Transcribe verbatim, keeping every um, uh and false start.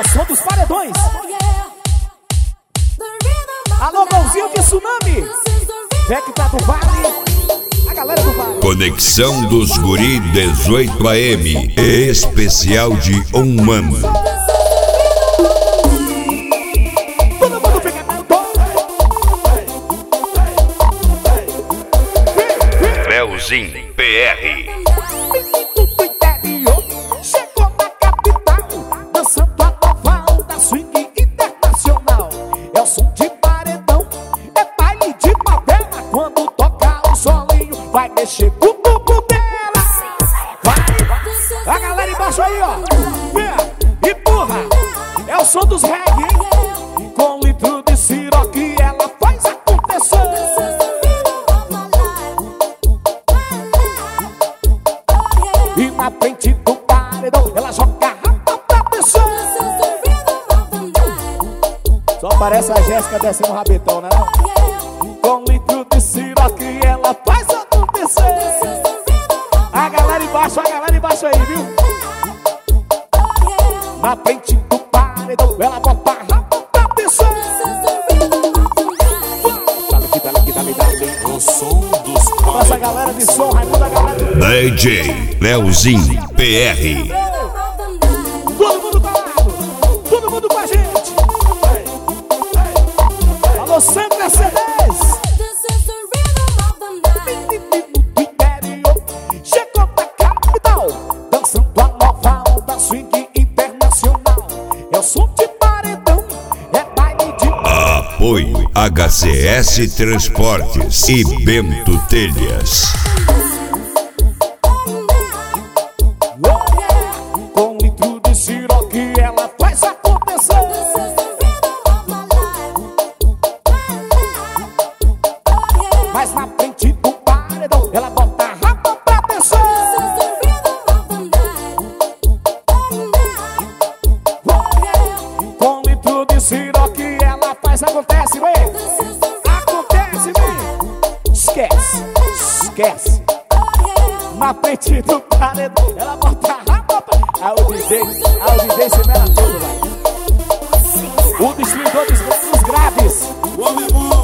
o som dos paredões. Alô, mãozinho de tsunami. Vecta do Vale. A galera do Vale. Conexão dos Guri dezoito A M. Especial de um ano. Todo mundo fica Leozinho P R. Chegou na capital, dançando a nova da swing internacional. É o som de paredão, é baile de favela. Quando toca o solinho, vai mexer com o bumbum dela. Vai, a galera embaixo aí, ó. É, empurra, é o som dos reggae, hein? Com litro de siroque ela faz acontecer. E na frente do paredão ela joga rapa pra pessoa. Só parece a Jéssica descendo o rabetão, né? Com litro de siroque ela faz acontecer. A galera embaixo, a galera embaixo aí, viu? Na frente do paredão ela bota rapa pra pessoa. O som dos Nossa galera de som, Raimundo, a galera de... D J Leozinho P R. Todo mundo colado, todo mundo com a gente. Alô, Sandra C dez. Do interior, chegou na capital, dançando a nova onda swing internacional. É o som de paredão, é baile de... Apoio H C S Transportes e Bento Telhas. Com litro de siroque ela faz acontecer. Mas na frente do paredão ela bota a rapa pra descer. Com litro de siroque ela faz acontece, ué. Acontece, ué. Esquece, esquece. Na frente do paredão ela bota a rapa pra... Ah, o D J, ah, o D J se mela todo, vai. O distribuidor dos, dos graves. O homem bom.